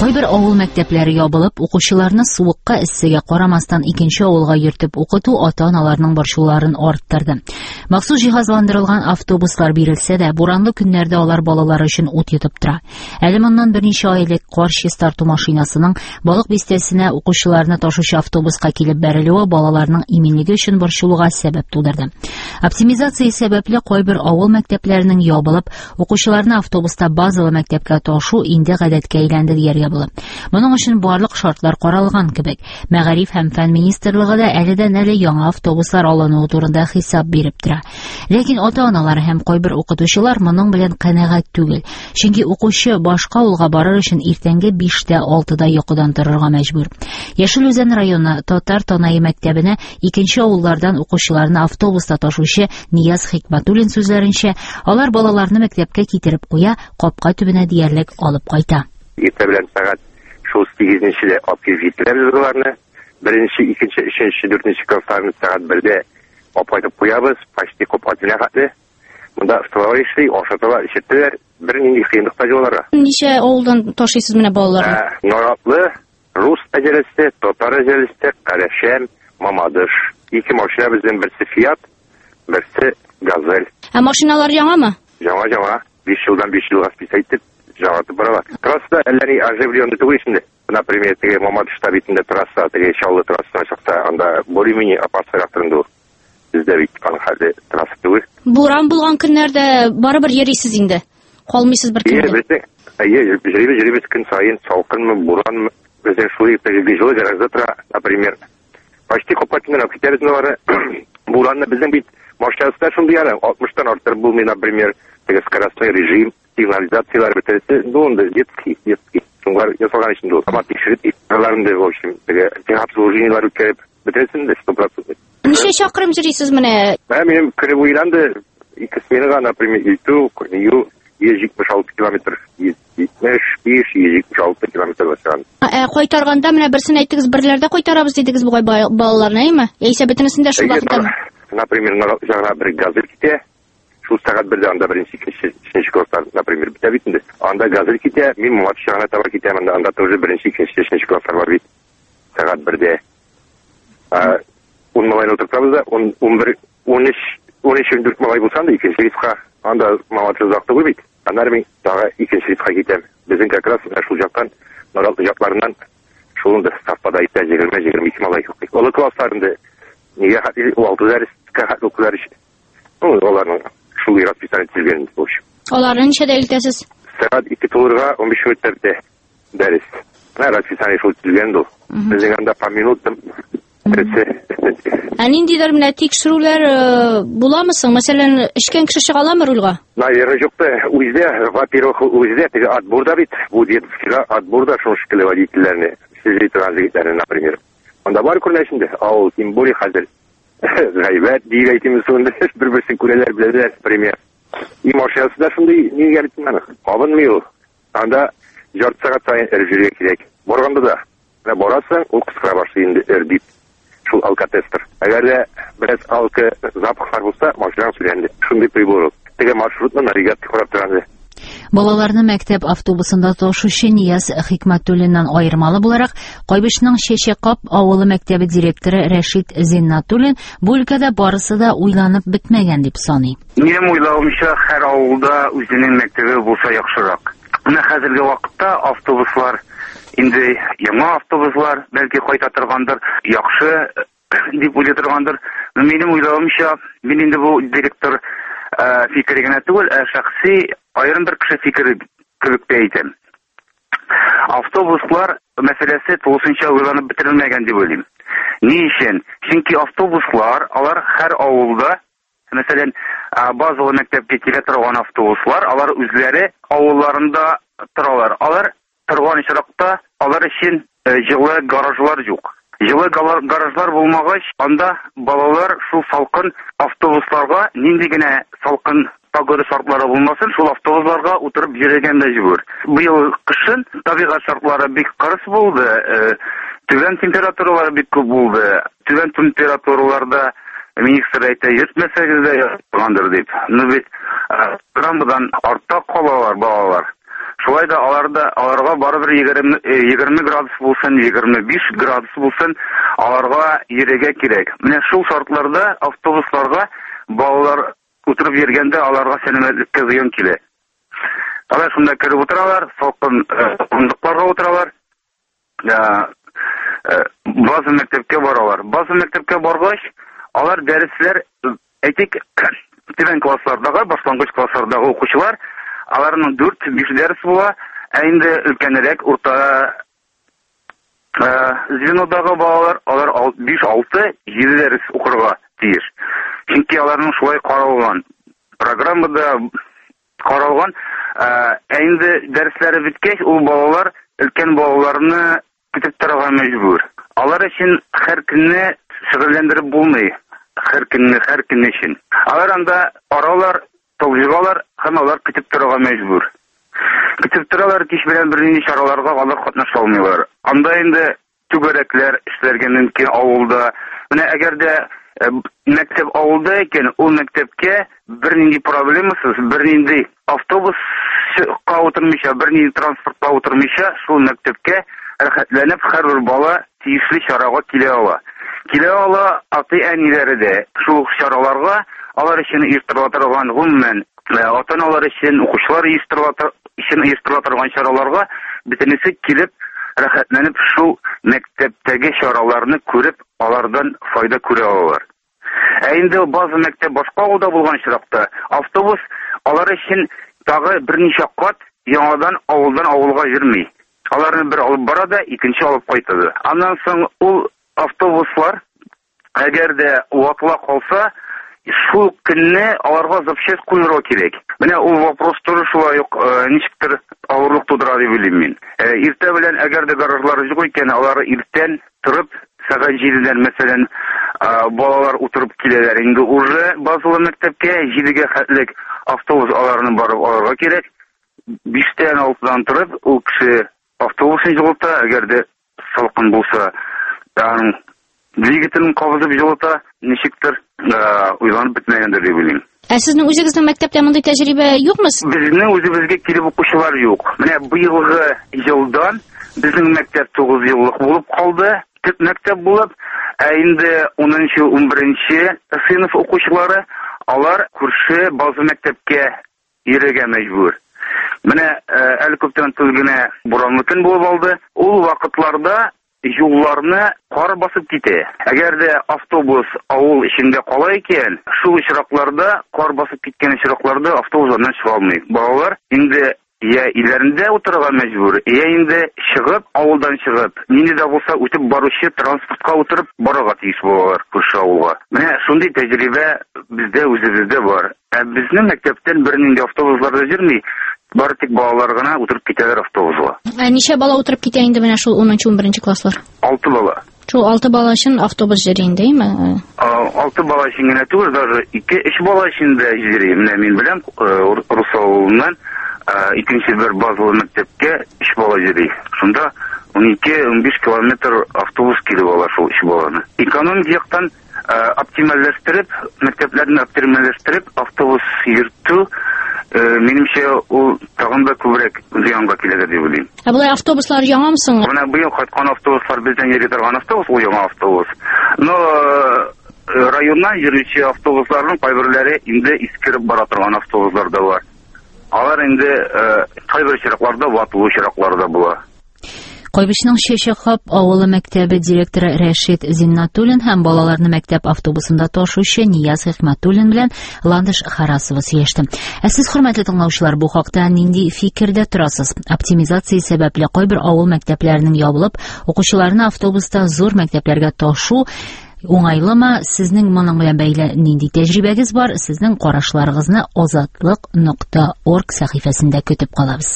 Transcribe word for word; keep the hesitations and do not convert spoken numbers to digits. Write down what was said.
Кайбер авыл мәктәпләре ябылып, укучыларны суыкка, эссегә карамастан икенче авылга йөртеп укыту ата-аналарның борчуларын арттырды. Махсус җиһазландырылган автобуслар бирелсә дә, буранлы көннәрдә алар балалар өчен ут йотып тора. Әле моннан берничә ай элек кар чистарту машинасының балык бистәсенә укучыларны ташучы автобуска килеп бәрелүе балаларның иминлеге өчен борчылуга сәбәп тудырды. Оптимизация сәбәпле кайбер авыл мәктәпләренең ябылып, укучыларны автобуста базалы мәктәпкә ташу инде гадәткә әйләнде дияргә була. Моның өчен барлык шартлар каралган кебек. Мәгариф һәм фән министрлыгы да әледән-әле яңа автобуслар алынуы турында хисап биреп тора. Ләкин ата-аналар һәм кайбер укытучылар моның белән канәгать түгел. Чөнки укучы башка авылга барыр өчен иртәнге биштә алтыда йокыдан торырга мәҗбүр. Яшелүзән районы Татар Танай мәктәбенә икенче авыллардан укучыларны автобуста ташучы Нияз Хикмәтуллин сүзләренчә, алар балаларны мәктәпкә китереп куя, капка төбенә диярлек алып кайта. Иртә белән сәгать шул сигезенчедә алып җитерәбез буларны. Беренче, икенче, өченче, дүртенче классларны сәгать бердә апайтып куябыз, почти күп атиләгатне. Монда столовый эшли, ашаталар, ишеттеләр. Бернинди кыенлык та юллары. Ничә авылдан ташыйсыз менә балаларны? Наратлы, рус әҗәлесе, татар әҗәлесе, Карашәм, Мамадыш. Ике машина безнең, берсе Фиат, берсе Газель. Ә машиналар яңамы? Яңа-яңа. биш елдан биш елга списайтып, җаватып баралар. Трасса әлләри оживленный түгел инде. Например, теге Мамадышта битендә трасса, теге Чаллы трассасына чыкса, анда более-менее опасныйрак турында ул. Бездә бит аны хәле трасса түгел. Буран булган көннәрдә барыбер йөрисез инде. Калмыйсыз бер көнне. Әйе, әйе, җиребез җиребез көн саен салкынмы, буранмы, безнең шулай теге җылы җирдә тора, например. Почти копатны китәбез нора. Буранны безнең бит машинасында шундый яра, алтмыштан артыр булмый, например, теге скоростной режим, сигнализациялар бетәсе, ну, онда детский, детский. Шунлар ясалган өчен ул. Ама тикшереп, иптарларында, в общем, теге техобслужениялар үткәреп бетәсен дә сто процент. Ничә чакрым йөрисез менә? Мен көне буена да ике сменага, например, Илту, Корнею, йөз җитмеш алты километр, йөз җитмеш биш, йөз җитмеш алты километр баскан. Ә кайтарганда менә берсен әйттегез, берләрдә кайтарабыз дидегез бугай балаларны, әйме? Яисә бөтенесен дә шул вакытта? Например, жаңа бер Газель китә. Шул сәгать бердә анда беренче, икенче, өченче класслар, например, битә бит инде. Анда Газель китә, мин матчына таба китәм, анда анда тоже беренче, икенче, өченче класслар бар бит. Сәгать бердә. А ун малай утыртабыз да, ун бер, ун өч, ун өч дүрт малай булса да икенче рейска, анда малай узакты бит. Аннары мин тагы икенче рейска китәм. Безнең как раз шул жактан, Наралты жакларыннан шулында сафпада итә егерме егерме ике малай юк. Олы классларында нигә хәтле алты дәрескә хәтле укулар өчен. Ну, аларның шул расписание тилгән в общем. Аларны ничәдә илтәсез? Сәгать ике тулырга он биш минуттә дәрес. Менә расписание шул тилгән ул. Безнең анда по минутам Ә ниндидер менә тикшерүләр буламы соң? Мәсәлән, эшкән кеше чыга аламы рульга? Наверное, юкты. Үздә, во-первых, үздә теге отборда бит, бу детскийга отборда шул шикелле водительләрне, сезгә транзитләрне, например. Анда бар күрнәшендә, ал тем более хәзер гайбәт дип әйтәмез сонда бер-берсен күрәләр, беләләр, пример. И машинасында шундый нигә битмәне? Кабынмый ул. Анда ярты сәгать сайын эрҗергә кирәк. Барганда да, менә барасың, ул кыскара башлый инде эрдип. Шул алкотестер. Әгәр дә бераз алкы запахлар булса, машина сүрәнде. Шундый прибор. Теге маршрутны навигатор карап торады. Балаларны мәктәп автобусында ташучы Нияз Хикмәтуллиннан аермалы буларак, Кайбышның Чәчәкап авылы мәктәбе директоры Рәшит Зиннатуллин бу өлкәдә барысы да уйланып бетмәгән дип саный. Минем уйлавымча, һәр авылда үзенең мәктәбе булса яхшырак. Менә хәзерге вакытта автобуслар инде яңа автобуслар бәлки кайта торгандыр, яхшы дип уйлый торгандыр. Минем уйлавымча, мин инде бу директор фикере генә түгел, ә шәхси аерым бер кеше фикере кебек тә әйтәм. Автобуслар мәсьәләсе тулысынча уйланып бетерелмәгән дип уйлыйм. Ни өчен? Чөнки автобуслар, алар һәр авылда, мәсәлән, базалы мәктәпкә килә торган автобуслар, алар үзләре авылларында торалар. Алар торган очракта алар өчен җылы гаражлар юк. Җылы гаражлар булмагач, анда балалар шул салкын автобусларга нинди генә салкын погода шартлары булмасын, шул автобусларга утырып йөрергә мәҗбүр. Быел кышын табигать шартлары бик кырыс булды, түбән температуралар бик күп булды. Түбән температураларда министр әйтә, йөртмәсәгез дә яткандыр дип. Ну бит программадан артта калалар балалар. Шулай да аларда аларга барыбер егерме градус булсын, егерме биш градус булсын, аларга йөрергә кирәк. Менә шул шартларда автобусларга балалар утырып йөргәндә аларга сәламәтлеккә зыян килә. Алар шунда кереп утыралар, салкын урындыкларга утыралар. База мәктәпкә баралар. База мәктәпкә баргач, алар дәресләр, әйтик, түбән класслардагы, башлангыч класслардагы укучылар, аларның дүрт-биш дәрес була, ә инде өлкәнрәк урта звенодагы балалар, алар биш-алты җиде дәрес укырга тиеш. Чөнки аларның шулай каралган, программада каралган, ә инде дәресләре биткәч, ул балалар өлкән балаларны көтеп торырга мәҗбүр. Алар өчен һәр көнне шөгыльләндереп булмый. Һәр көнне, һәр көн өчен. Алар анда аралар, тылҗыгалар, һәм алар көтеп торырга мәҗбүр. Көтеп торалар, кич белән бернинди чараларга алар катнаша алмыйлар. Анда инде түгәрәкләр эшләргә мөмкин авылда. Менә әгәр дә мәктәп авылда икән, ул мәктәпкә бернинди проблемасыз, бернинди автобуска утырмыйча, бернинди транспортка утырмыйча, шул мәктәпкә рәхәтләнеп һәрбер бала тиешле чарага килә ала. Килә ала ата-әниләре дә шул чараларга алар өчен оештырыла торган гомумән, ата-аналар өчен, укучылар өчен оештырыла торган чараларга бөтенесе килеп, рәхәтләнеп шул мәктәптәге чараларны күреп, алардан файда күрә алалар. Ә инде база мәктәп башка авылда булган чиракта, автобус алар өчен тагы берничә кат яңадан авылдан авылга йөрми. Аларны бер алып бара да, икенче алып кайтады. Аннан соң ул автобуслар, әгәр дә ватыла калса, шул көнне аларга запчасть куйырга кирәк. Менә ул вопрос туры шулай ук ничектер авырлык тудыра дип уйлыйм мин. Иртә белән әгәр дә гаражлар юк икән, алар иртән торып, сәгать җидедән мәсәлән, балалар утырып киләләр. Инде уже базалы мәктәпкә җидегә хәтлек автобус аларны барып алырга кирәк. Биштән алтыдан торып, ул кеше автобусын җылыта, әгәр дә салкын булса, аның двигателен кабызып җылыта, ничектер уйланып бетмәгәндер дип уйлыйм. Ә сезнең үзегезнең мәктәптә мондый тәҗрибә юкмы? Безнең үзебезгә килеп укучылар юк. Менә быелгы елдан безнең мәктәп тугыз еллык булып калды, төп мәктәп булып, ә инде унынчы - унберенче сыйныф укучылары алар күрше база мәктәпкә йөрергә мәҗбүр. Менә әле күптән түгел буранлы көн булып алды. Ул вакытларда юлларны кар басып китә. Әгәр дә автобус авыл эчендә кала икән, шул очракларда, кар басып киткән очракларда автобуслардан чыга алмый. Балалар инде я иләрендә утырырга мәҗбүр, я инде чыгып, авылдан чыгып, нинди дә булса үтеп баручы транспортка утырып барырга тиеш балалар күрше авылга. Менә шундый тәҗрибә бездә үзебездә бар. Ә безнең мәктәптән бернинди автобуслар да йөрми. Бары тик балалар гына утырып китәләр автобусга. Ә ничә бала утырып китә инде менә шул унынчы - унберенче класслар? алты бала. Шул алты бала өчен автобус йөри инде, әйме? алты бала өчен генә түгел, даже ике-өч бала өчен дә йөри. Менә мин беләм, Рус авылыннан икенче бер базалы мәктәпкә өч бала йөри. Шунда унике - унбиш километр автобус килеп ала шул өч баланы. Экономик яктан оптимальләштереп, мәктәпләрне оптимальләштереп, автобус йөртү минемчә ул тагын да күбрәк зыянга киләдер дип уйлыйм. Ә булай автобуслар яңамы соң? Менә быел кайткан автобуслар бездән йөри торган автобус, ул яңа автобус. Но районнан йөрүче автобусларның кайберләре инде искереп бара торган автобуслар да бар. Алар инде кайбер чиракларда ватылу чиракларда була. Кайбышның Чәчәкап авылы мәктәбе директоры Рәшит Зиннатуллин һәм балаларны мәктәп автобусында ташучы Нияз Хикмәтуллин белән Ландыш Харасова сөйләште. Ә сез, хөрмәтле тыңлаучылар, бу хакта нинди фикердә торасыз? Оптимизация сәбәпле кайбер авыл мәктәпләренең ябылып, укучыларны автобуста зур мәктәпләргә ташу уңайлымы? Сезнең моның белән бәйле нинди тәҗрибәгез бар? Сезнең карашларыгызны азатлык нокта орг сәхифәсендә көтеп калабыз.